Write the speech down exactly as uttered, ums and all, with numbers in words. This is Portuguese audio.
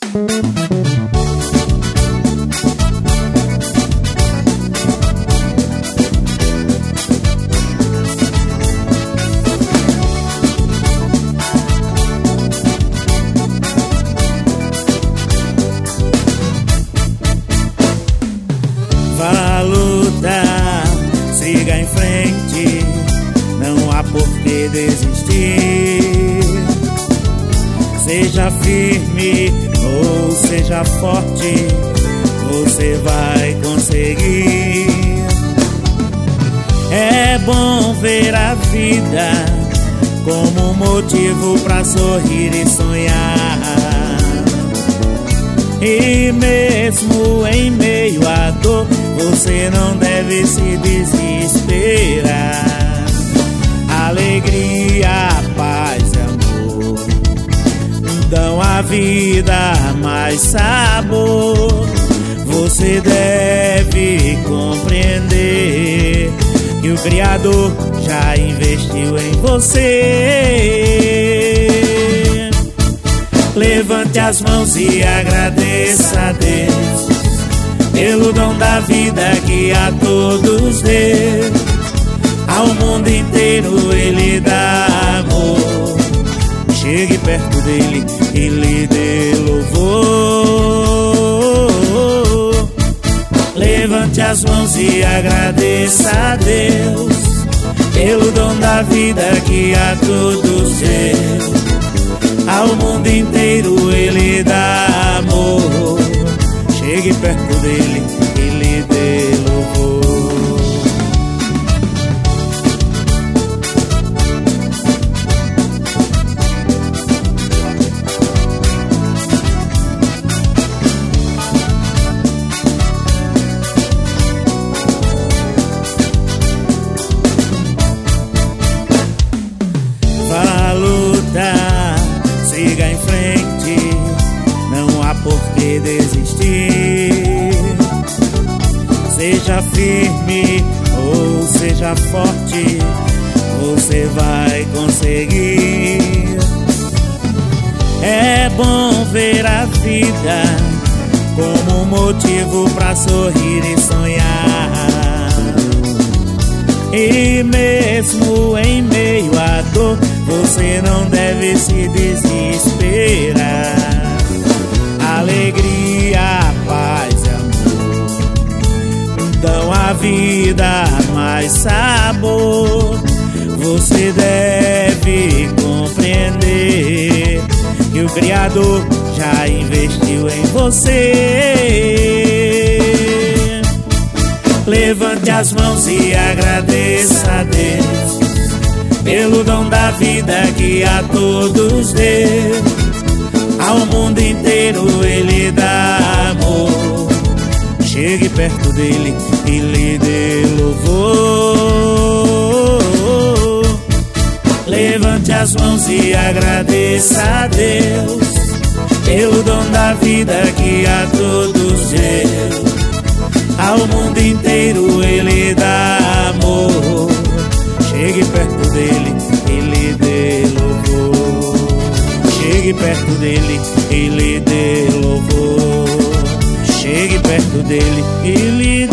Vá lutar, siga em frente, não há por que desistir. Seja firme ou seja forte, você vai conseguir. É bom ver a vida como motivo pra sorrir e sonhar. E mesmo em meio à dor, você não deve se desesperar. Alegria, paz e amor dão à vida mais sabor. Você deve compreender que o Criador já investiu em você. Levante as mãos e agradeça a Deus pelo dom da vida que a todos deu. Ao mundo inteiro Ele dá amor. Chegue perto dele e lhe dê louvor. Levante as mãos e agradeça a Deus pelo dom da vida que a todos deu. Ao mundo inteiro Ele dá amor. Chegue perto dele e lhe dê louvor. Vá lutar, siga em frente, não há por que desistir. Seja firme ou seja forte, você vai conseguir. É bom ver a vida como motivo pra sorrir e sonhar. E mesmo em meio à dor, você não deve se desesperar. Alegria, paz e amor dão à vida mais sabor. Você deve compreender que o Criador já investiu em você. Levante as mãos e agradeça a Deus pelo dom da vida que a todos deu. Ao mundo inteiro Ele dá amor. Chegue perto dele e lhe dê louvor. Levante as mãos e agradeça a Deus pelo dom da vida que a todos deu. Ao mundo inteiro Ele dá amor. Chegue perto dele e lhe dê louvor. Chegue perto dele e lhe dê louvor. Chegue perto dele e lhe